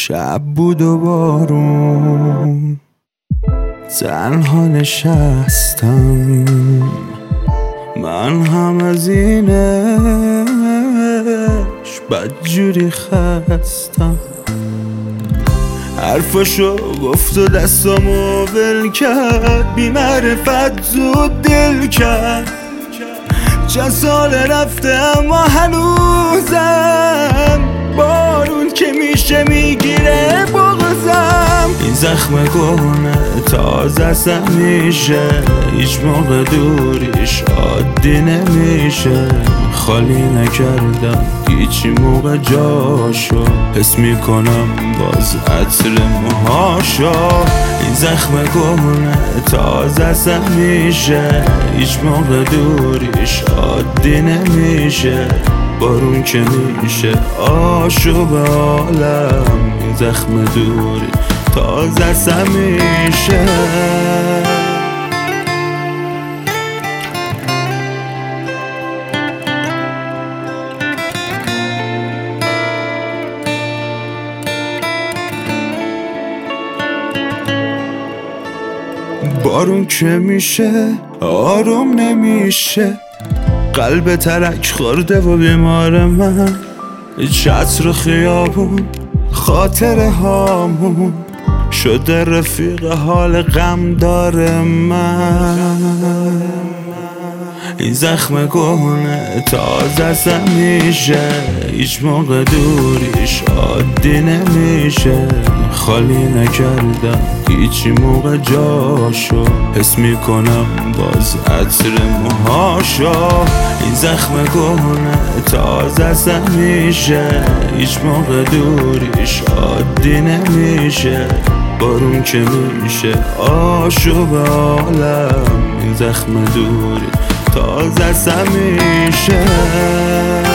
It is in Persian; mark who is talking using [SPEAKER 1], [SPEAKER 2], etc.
[SPEAKER 1] شب بود و بارون، تنها نشستم، من هم از اینش بدجوری خستم. حرفاشو گفت و دستامو ول کرد، بی معرفت زود دل کرد. چند سال رفته اما هنوزم بارون که میشه میگیره بغضم. این زخم کهنه تازه است همیشه، هیچ موقع دوریش عادی نمیشه. خالی نکردم هیچی موقع جاشو، حس میکنم باز عطر موهاشو. این زخم کهنه تازه است همیشه، هیچ موقع دوریش عادی نمیشه. بارون که میشه آشوب عالم، این زخم دوری تازه است همیشه. بارون که میشه آروم نمیشه، قلب ترک خورده و بیمار من. چتر خیابون خاطره هامون شده رفیق حال غم داره من. این زخم کهنه تازه است همیشه، هیچ موقع دوریش عادی نمیشه. خالی نکردم هیچی موقع جاشو، حس میکنم باز عطر موهاشو. این زخم کهنه تازه است همیشه، هیچ موقع دوریش عادی نمیشه. بارون که میشه آشوب عالم، این زخم دوری تازه است همیشه.